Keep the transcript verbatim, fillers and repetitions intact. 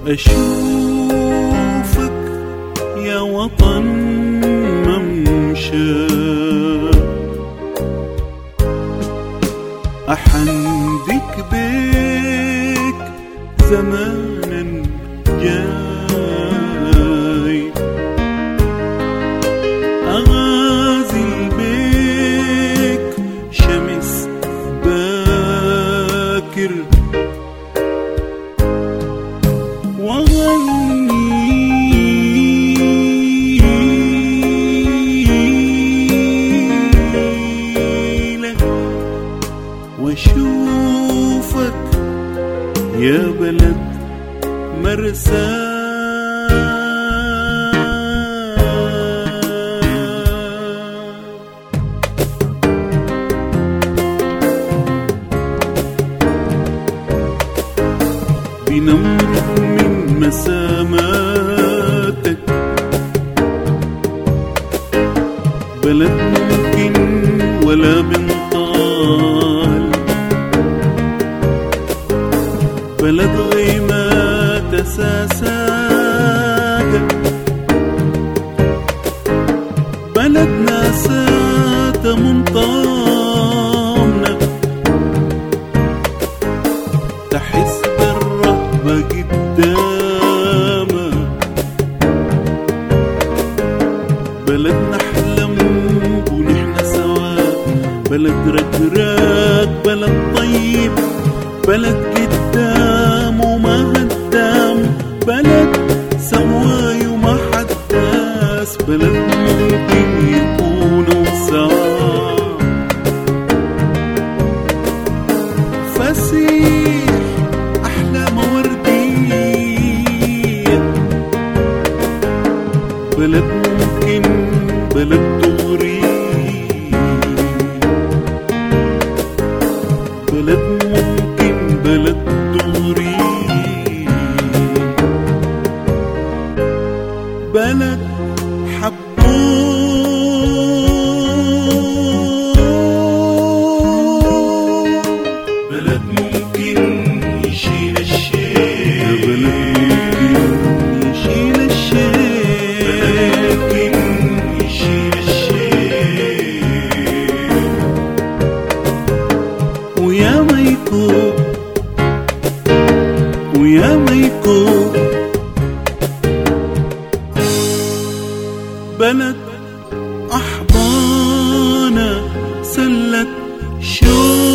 أشوفك يا وطن ممشى، أحندك بيك زمانا جاي، أغازل بيك شمس باكر، وأغني لك وأشوفك يا بلد مرسى. بنمرق من مساماتك بلد ممكن ولا بنطال، بلد غيمات أساساتك، بلد ناسات منطامنة، تحس بالرهبة قدامك، بلد نحلم ونحن سوا، بلد ركراك، بلد طيب، بلد قدام وما هدام، بلد سواي وما حداس، بلد ممكن يكونوا سوا. فسيح أحلام وردية، بلد ممكن، بلد دغري، بلد ممكن، بلد دغري، بلد حبوب، بلد ممكن يشيل الشيء، بلد ممكن يشيل الشيء، بلد ممكن يشيل الشيء، ويا ما يكون، ويا ما يكون بلد أحضانة سلة شوق.